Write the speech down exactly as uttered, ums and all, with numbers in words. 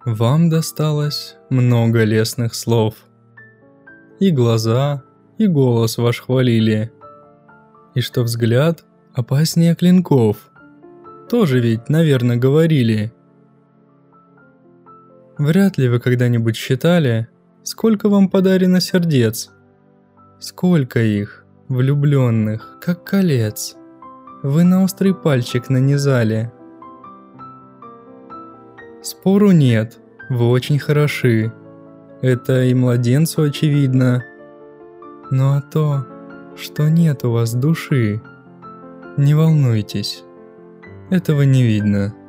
Вам досталось много лестных слов. И глаза, и голос ваш хвалили. И что взгляд опаснее клинков. Тоже ведь, наверное, говорили. Вряд ли вы когда-нибудь считали, сколько вам подарено сердец. Сколько их, влюбленных, как колец, вы на острый пальчик нанизали. Спору нет, вы очень хороши. Это и младенцу очевидно. Ну а то, что нет у вас души, не волнуйтесь, этого не видно.